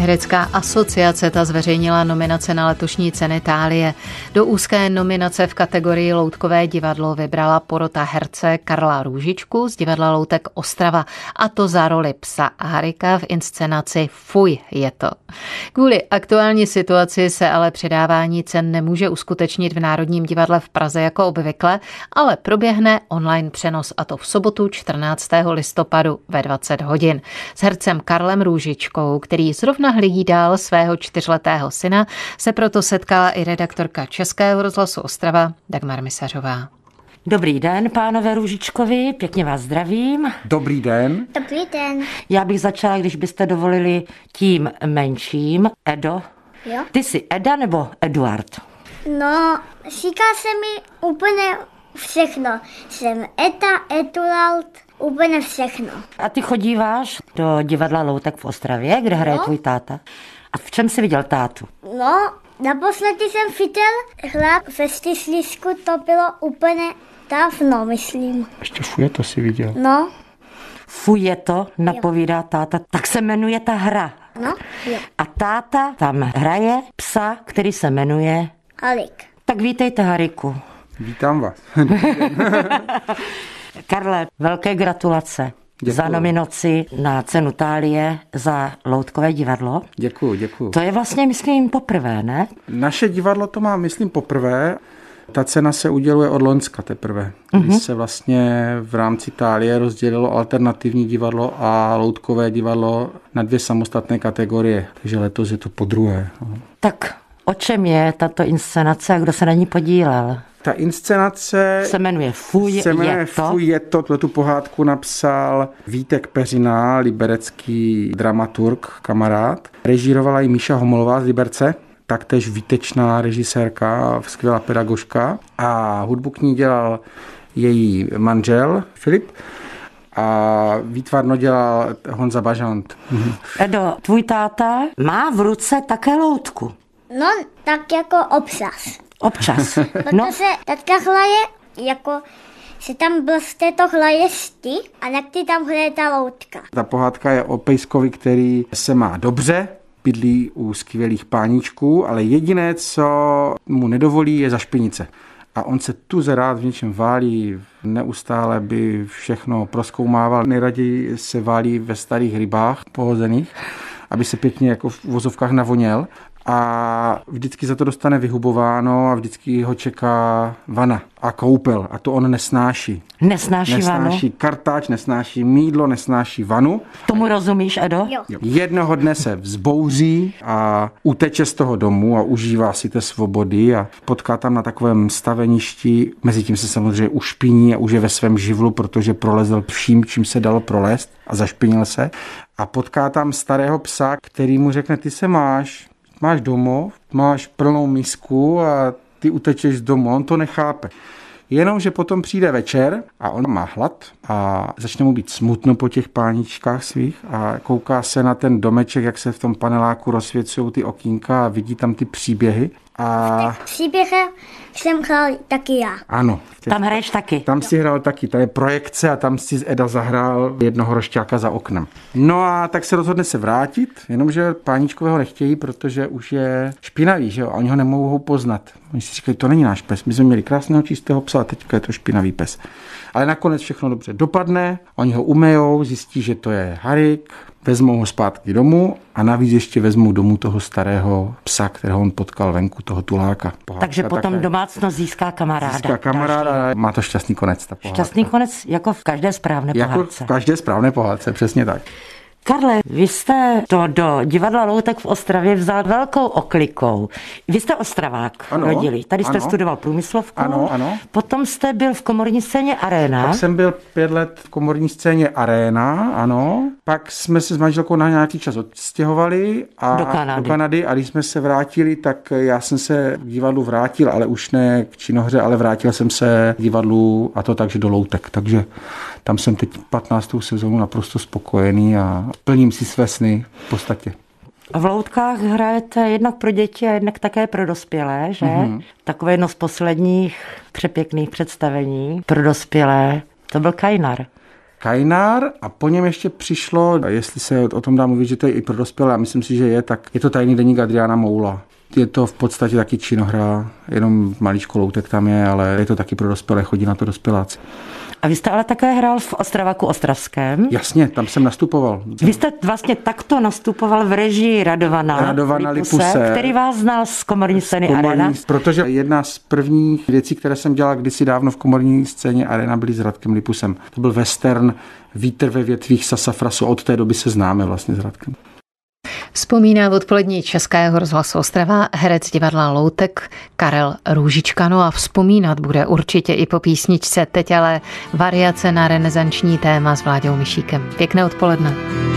Herecká asociace ta zveřejnila nominace na letošní ceny Thálie. Do úzké nominace v kategorii Loutkové divadlo vybrala porota herce Karla Růžičku z divadla Loutek Ostrava, a to za roli psa Harika v inscenaci Fuj je to. Kvůli aktuální situaci se ale předávání cen nemůže uskutečnit v Národním divadle v Praze jako obvykle, ale proběhne online přenos, a to v sobotu 14. listopadu ve 20 hodin. S hercem Karlem Růžičkou, který zrovna hlídal svého 4letého syna, se proto setkala i redaktorka Českého rozhlasu Ostrava Dagmar Misařová. Dobrý den, pánové Růžičkovi, pěkně vás zdravím. Dobrý den. Dobrý den. Já bych začala, když byste dovolili, tím menším. Edo. Jo? Ty jsi Eda nebo Eduard? No, říká se mi úplně všechno. Jsem Eta, Eduard, úplně všechno. A ty chodíváš do divadla Loutek v Ostravě, kde hraje tvůj táta? A v čem jsi viděl tátu? No, naposledy jsem viděl hrát ve Styslísku, to bylo úplně dávno, myslím. Ještě Fuj je to si viděl. No. Fuj je to, napovídá táta. Tak se jmenuje ta hra. No, jo. A táta tam hraje psa, který se jmenuje... Harik. Tak vítejte, Hariku. Vítám vás. Karle, velké gratulace. Děkuju. Za nominaci na cenu Thálie za Loutkové divadlo. Děkuju. To je vlastně, myslím, poprvé, ne? Naše divadlo to má, myslím, poprvé. Ta cena se uděluje od loňska teprve, když se vlastně v rámci Thálie rozdělilo alternativní divadlo a loutkové divadlo na 2 samostatné kategorie. Takže letos je to podruhé. Tak o čem je tato inscenace a kdo se na ní podílel? Ta inscenace se jmenuje Fuj je to. Tu pohádku napsal Vítek Peřina, liberecký dramaturg, kamarád. Režírovala ji Míša Homolová z Liberce, taktéž výtečná režisérka, skvělá pedagožka. A hudbu k ní dělal její manžel Filip a výtvarno dělal Honza Bažant. Edo, tvůj táta má v ruce také loutku. No, tak jako občas. Občas. Protože tatka hraje, jako se tam z této hraje šti a někdy tam hraje ta loutka. Ta pohádka je o pejskovi, který se má dobře, bydlí u skvělých páníčků, ale jediné, co mu nedovolí, je zašpinice. A on se tuze rád v něčem válí, neustále by všechno prozkoumával, nejraději se válí ve starých rybách pohozených, aby se pěkně jako v vozovkách navoněl. A vždycky za to dostane vyhubováno a vždycky ho čeká vana a koupel. A to on nesnáší. Nesnáší vanu? Nesnáší kartáč, nesnáší mýdlo, nesnáší vanu. Tomu rozumíš, Edo? Jo. Jednoho dne se vzbouří a uteče z toho domu a užívá si té svobody a potká tam na takovém staveništi. Mezitím se samozřejmě ušpiní a už je ve svém živlu, protože prolezl vším, čím se dalo prolézt a zašpinil se. A potká tam starého psa, který mu řekne, ty se máš domov, máš plnou misku a ty utečeš z domu. On to nechápe. Jenomže potom přijde večer a on má hlad a začne mu být smutno po těch páničkách svých a kouká se na ten domeček, jak se v tom paneláku rozsvěcují ty okýnka a vidí tam ty příběhy. A příběhy jsem hrál taky já. Ano. Tam hraješ taky? Tam si hrál taky, to je projekce a tam si Eda zahrál jednoho rošťáka za oknem. No a tak se rozhodne se vrátit, jenomže páničkového nechtějí, protože už je špinavý, že jo, a oni ho nemohou poznat. Oni si říkají, to není náš pes, my jsme měli krásného čistého psa a teďka je to špinavý pes. Ale nakonec všechno dobře dopadne, oni ho umyjou, zjistí, že to je Harik, vezmou ho zpátky domů a navíc ještě vezmou domů toho starého psa, kterého on potkal venku, toho tuláka. Takže potom domácnost získá kamaráda. Získá kamaráda a má to šťastný konec. Ta pohádka. Šťastný konec jako v každé správné pohádce. Jako v každé správné pohádce, přesně tak. Karle, vy jste to do divadla Loutek v Ostravě vzal velkou oklikou. Vy jste Ostravák, rodilý. Tady jste studoval průmyslovku. Ano. Potom jste byl v komorní scéně Arena. Pak jsem byl 5 let v komorní scéně Arena, ano. Pak jsme se s manželkou na nějaký čas odstěhovali do Kanady. A když jsme se vrátili, tak já jsem se k divadlu vrátil, ale už ne k činohře, ale vrátil jsem se k divadlu a to takže do Loutek. Takže tam jsem teď 15. sezónu naprosto spokojený a plním si své sny v podstatě. V Loutkách hrajete jednak pro děti a jednak také pro dospělé, že? Takové jedno z posledních přepěkných představení pro dospělé. To byl Kajnar. Kajnár a po něm ještě přišlo, jestli se o tom dá mluvit, že to je i pro dospělé, a myslím si, že je, tak je to Tajný deník Adriána Moula. Je to v podstatě taky činohra, jenom maličko loutek tam je, ale je to taky pro dospělé, chodí na to dospěláci. A vy jste ale také hrál v Ostravaku ostravském. Jasně, tam jsem nastupoval. Vy jste vlastně takto nastupoval v režii Radovana Lipuse, který vás znal z komorní scény Arena. Protože jedna z prvních věcí, které jsem dělal kdysi dávno v komorní scéně Arena, byly s Radkem Lipusem. To byl western Vítr ve větvích Sasafrasu. Od té doby se známe vlastně s Radkem. Vzpomíná v odpolední Českého rozhlasu Ostrava herec divadla Loutek Karel Růžička. No a vzpomínat bude určitě i po písničce, teď ale variace na renesanční téma s Vláďou Myšíkem. Pěkné odpoledne.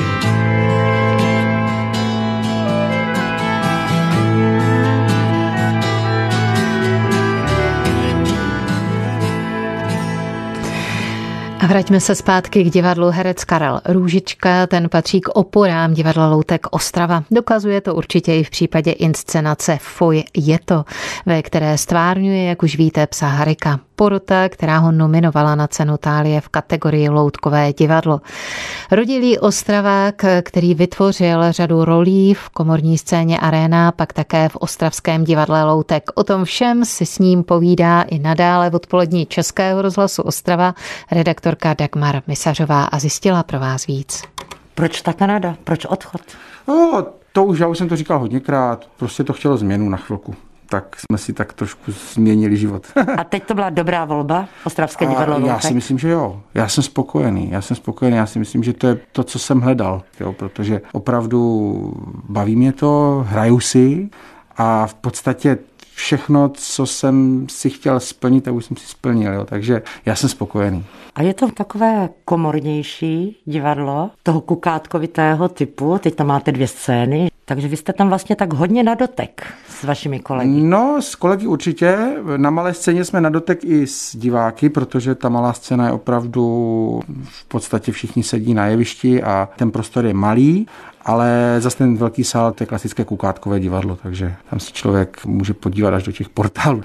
A vraťme se zpátky k divadlu. Herec Karel Růžička, ten patří k oporám divadla Loutek Ostrava. Dokazuje to určitě i v případě inscenace Fuj, je to, ve které stvárňuje, jak už víte, psa Harika. Porota, která ho nominovala na cenu Thálie v kategorii Loutkové divadlo. Rodilý Ostravák, který vytvořil řadu rolí v komorní scéně Arena, pak také v ostravském divadle Loutek. O tom všem si s ním povídá i nadále v odpolední Českého rozhlasu Ostrava redaktorka Dagmar Misařová a zjistila pro vás víc. Proč ta Kanada? Proč odchod? No, já už jsem to říkal hodněkrát, prostě to chtělo změnu na chvilku. Tak jsme si tak trošku změnili život. A teď to byla dobrá volba, ostravské divadlo Loutek? Já si myslím, že jo. Já jsem spokojený. Já si myslím, že to je to, co jsem hledal. Jo, protože opravdu baví mě to, hraju si a v podstatě všechno, co jsem si chtěl splnit, tak už jsem si splnil. Jo. Takže já jsem spokojený. A je to takové komornější divadlo, toho kukátkovitého typu, teď tam máte 2 scény, takže vy jste tam vlastně tak hodně na dotek s vašimi kolegy. No, s kolegy určitě. Na malé scéně jsme na dotek i s diváky, protože ta malá scéna je opravdu, v podstatě všichni sedí na jevišti a ten prostor je malý, ale zase ten velký sál, to je klasické kukátkové divadlo, takže tam si člověk může podívat až do těch portálů.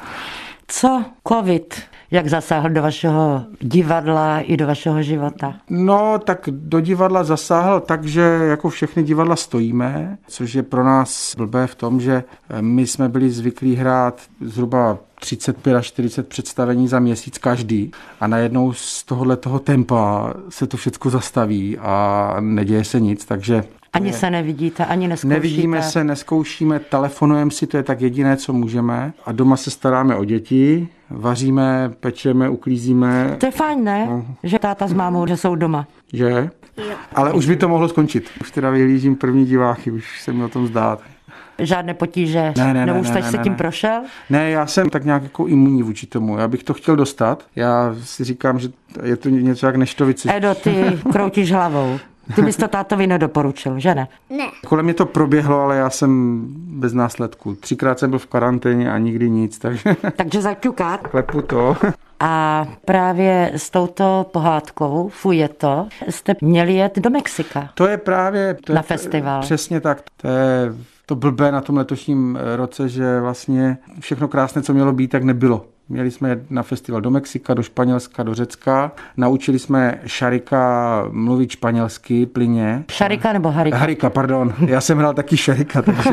Co covid, jak zasáhl do vašeho divadla i do vašeho života? No, tak do divadla zasáhl tak, že jako všechny divadla stojíme, což je pro nás blbé v tom, že my jsme byli zvyklí hrát zhruba 35 až 40 představení za měsíc každý a najednou z tohoto tempa se to všechno zastaví a neděje se nic, takže ani se nevidíte, ani neskoušíte. Nevidíme se, neskoušíme, telefonujeme si, to je tak jediné, co můžeme. A doma se staráme o děti, vaříme, pečeme, uklízíme. To je fajn, ne? No. Že táta s mámou, že jsou doma. Že? Jo. Ale už by to mohlo skončit. Už teda vyhlížím první diváky, už se mi o tom zdá. Žádné potíže? Nebo už jste se tím prošel? Ne, já jsem tak nějak jako imunní vůči tomu. Já bych to chtěl dostat. Já si říkám, že je to něco jak neštovice. Edo, ty kroutíš hlavou. Ty bys to tátovi nedoporučil, že ne? Ne. Kolem mě to proběhlo, ale já jsem bez následků. 3krát jsem byl v karanténě a nikdy nic, takže... Takže zaťukat. Klepu to. A právě s touto pohádkou Fuj, je to, jste měli jet do Mexika. To je právě... Na festival. Přesně tak. To je to blbé na tom letošním roce, že vlastně všechno krásné, co mělo být, tak nebylo. Měli jsme na festival do Mexika, do Španělska, do Řecka. Naučili jsme Šarika mluvit španělsky plyně. Šarika nebo Harika? Harika, pardon. Já jsem hrál taky Šarika, takže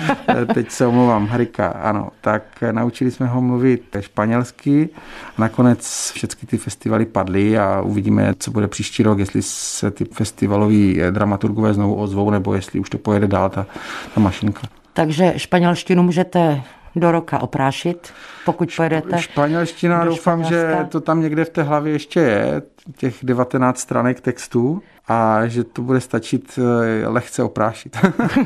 teď se omlouvám. Harika, ano. Tak naučili jsme ho mluvit španělsky. Nakonec všechny ty festivaly padly a uvidíme, co bude příští rok, jestli se ty festivaloví dramaturgové znovu ozvou, nebo jestli už to pojede dál ta mašinka. Takže španělštinu můžete do roka oprášit, pokud pojedete. Španělština, doufám, že to tam někde v té hlavě ještě je, těch 19 stranek textů a že to bude stačit lehce oprášit.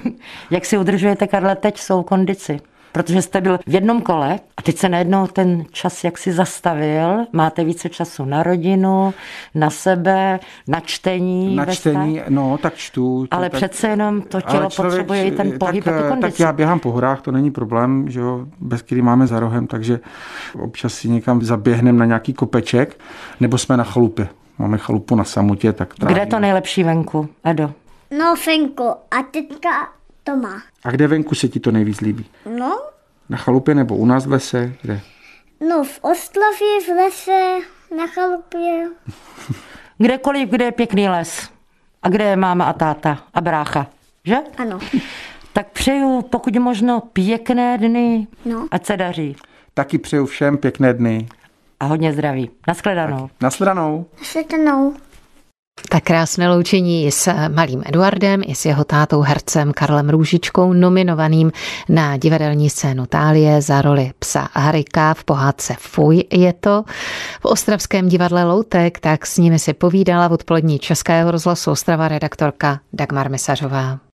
Jak si udržujete, Karle, teď svou kondici? Protože jste byl v jednom kole a teď se najednou ten čas jaksi zastavil. Máte více času na rodinu, na sebe, na čtení. Na čtení, no, tak čtu. Ale tak, přece jenom to tělo potřebuje i ten pohyb a tu kondici. Tak já běhám po horách, to není problém, že jo, bez který máme za rohem, takže občas si někam zaběhneme na nějaký kopeček, nebo jsme na chalupě. Máme chalupu na samotě, tak trávíme. Kde je to nejlepší venku, Edo? No, venku. A teďka to má. A kde venku se ti to nejvíc líbí? No. Na chalupě nebo u nás v lese? Kde? No, v Ostravě, v lese, na chalupě. Kdekoliv, kde je pěkný les a kde je máma a táta a brácha, že? Ano. Tak přeju pokud možno pěkné dny, No. ať se daří. Taky přeju všem pěkné dny. A hodně zdraví. Nashledanou. Nashledanou. Nasledanou. Tak krásné loučení s malým Eduardem i s jeho tátou hercem Karlem Růžičkou, nominovaným na divadelní scénu Thálie za roli psa Harika v pohádce Fuj je to. V ostravském divadle Loutek, tak s nimi si povídala v odpolední Českého rozhlasu Ostrava redaktorka Dagmar Misařová.